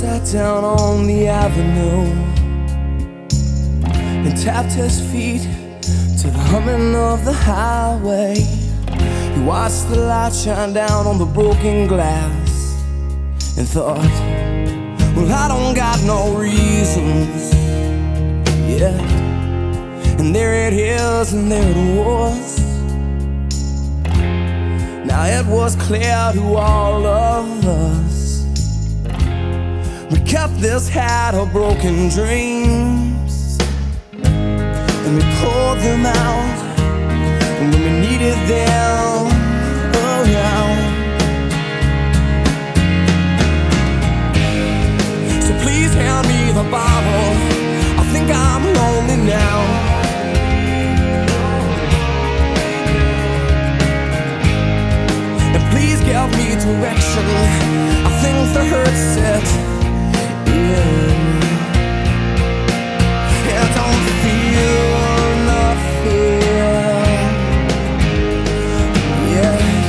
sat down on the avenue and tapped his feet to the humming of the highway. He watched the light shine down on the broken glass and thought, well, I don't got no reasons yet. And there it is, and there it was. Now it was clear to all of us, we kept this hat of broken dreams, and we pulled them out when we needed them around. So please hand me the bottle, I think I'm lonely now. Please give me direction, I think the hurt set in. I don't feel nothing yet.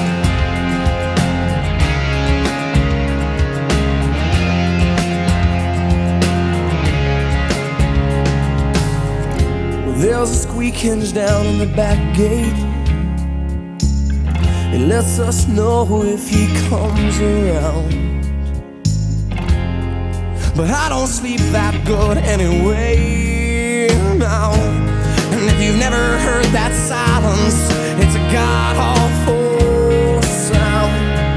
Well, there's a squeak hinge down in the back gate. It lets us know if he comes around. But I don't sleep that good anyway now. And if you've never heard that silence, it's a god-awful sound.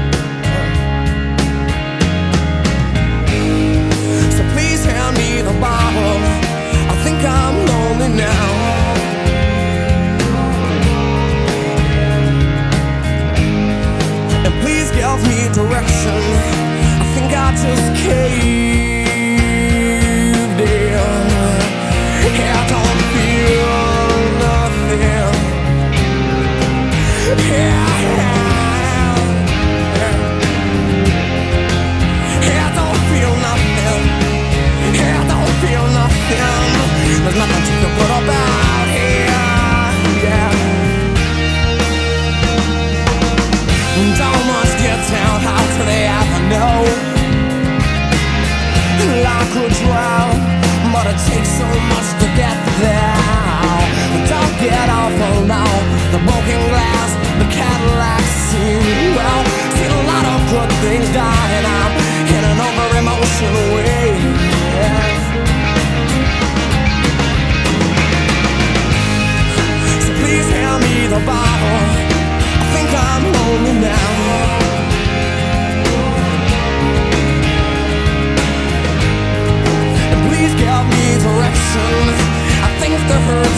So please hand me the bottle, I think I'm lonely now. Give me direction, I think I just caved in. I don't feel nothing. I don't feel nothing. I don't feel nothing. There's nothing to put about here. Don't much get down, how could they ever know? I could drown, but it takes so much to get there. Don't get awful now, the broken glass, the Cadillac scene. Well, seen a lot of good things die, and I'm in an over-emotional way. So please hand me the bottle, I think I'm lonely now. And please give me direction, I think the hurt